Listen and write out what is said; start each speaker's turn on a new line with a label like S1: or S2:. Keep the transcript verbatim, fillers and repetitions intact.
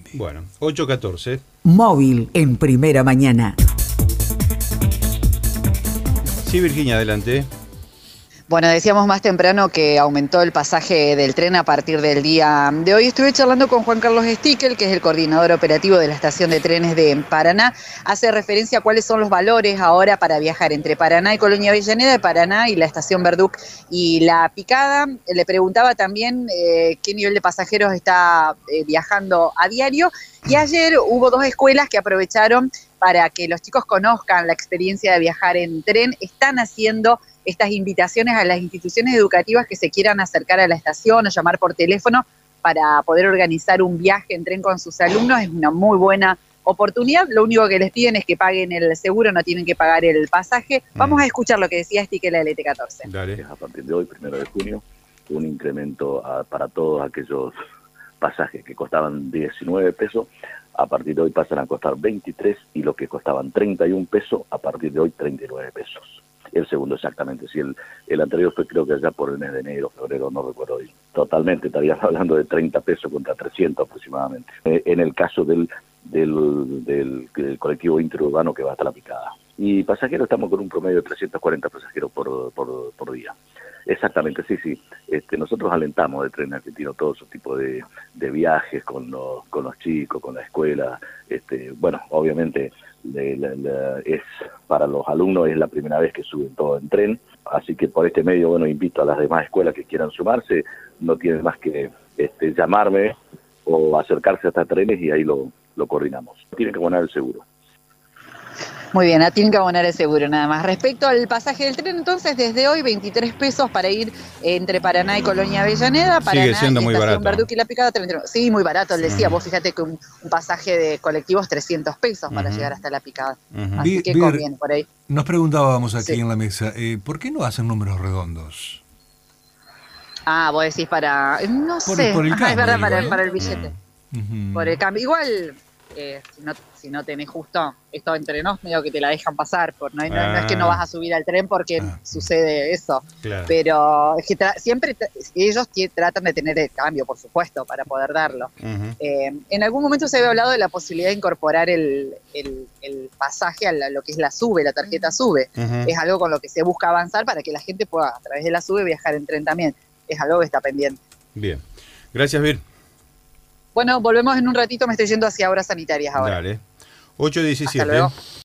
S1: Bueno, ocho catorce.
S2: Móvil en primera mañana.
S1: Sí, Virginia, adelante.
S3: Bueno, decíamos más temprano que aumentó el pasaje del tren a partir del día de hoy. Estuve charlando con Juan Carlos Stickel, que es el coordinador operativo de la estación de trenes de Paraná. Hace referencia a cuáles son los valores ahora para viajar entre Paraná y Colonia Avellaneda, de Paraná y la estación Verduc y La Picada. Le preguntaba también eh, qué nivel de pasajeros está eh, viajando a diario. Y ayer hubo dos escuelas que aprovecharon para que los chicos conozcan la experiencia de viajar en tren. Están haciendo estas invitaciones a las instituciones educativas que se quieran acercar a la estación o llamar por teléfono para poder organizar un viaje en tren con sus alumnos. Es una muy buena oportunidad. Lo único que les piden es que paguen el seguro, no tienen que pagar el pasaje. Vamos a escuchar lo que decía Stickel de la L T catorce.
S4: Dale. A partir de hoy, primero de junio, un incremento a, para todos aquellos pasajes que costaban diecinueve pesos, a partir de hoy pasan a costar veintitrés, y los que costaban treinta y un pesos, a partir de hoy treinta y nueve pesos. El segundo exactamente, si el, el anterior fue creo que allá por el mes de enero, febrero, no recuerdo bien. Totalmente, estaríamos hablando de treinta pesos contra trescientos aproximadamente. Eh, en el caso del, del, del, del colectivo interurbano que va hasta La Picada. Y pasajeros estamos con un promedio de trescientos cuarenta pasajeros por, por, por día. Exactamente, sí, sí. Este, nosotros alentamos de Tren Argentino todo ese tipo de, de viajes con los, con los chicos, con la escuela. Este, bueno, obviamente de, de, de, es para los alumnos es la primera vez que suben todo en tren, así que por este medio, bueno, invito a las demás escuelas que quieran sumarse, no tienen más que este, llamarme o acercarse hasta trenes y ahí lo, lo coordinamos. Tienen que abonar el seguro.
S3: Muy bien, tienen que abonar el seguro nada más. Respecto al pasaje del tren, entonces, desde hoy, veintitrés pesos para ir entre Paraná y Colonia Avellaneda. Paraná,
S1: sigue siendo muy barato.
S3: Verduc y La Picada, treinta y nueve. Sí, muy barato, él decía. Uh-huh. Vos fíjate que un, un pasaje de colectivos, trescientos pesos para uh-huh. llegar hasta La Picada. Uh-huh. Así que conviene por ahí.
S5: Nos preguntábamos aquí
S3: sí.
S5: en la mesa, eh, ¿por qué no hacen números redondos?
S3: Ah, vos decís para... No
S5: por,
S3: sé,
S5: por el
S3: Ajá,
S5: cambio,
S3: es verdad,
S5: igual,
S3: para,
S5: ¿eh?
S3: para el billete. Uh-huh. Por el cambio. Igual... Eh, si, no, si no tenés justo esto entre nos, medio que te la dejan pasar, por, no, ah. no, no es que no vas a subir al tren porque ah. sucede eso, claro. Pero es que tra- siempre tra- ellos t- tratan de tener el cambio, por supuesto, para poder darlo. Uh-huh. Eh, en algún momento se había hablado de la posibilidad de incorporar el, el, el pasaje a la, lo que es la SUBE, la tarjeta SUBE. Uh-huh. Es algo con lo que se busca avanzar para que la gente pueda, a través de la SUBE, viajar en tren también. Es algo que está pendiente.
S1: Bien. Gracias, Vir.
S3: Bueno, volvemos en un ratito, me estoy yendo hacia obras sanitarias ahora.
S1: Dale. ocho diecisiete.
S3: Hasta luego.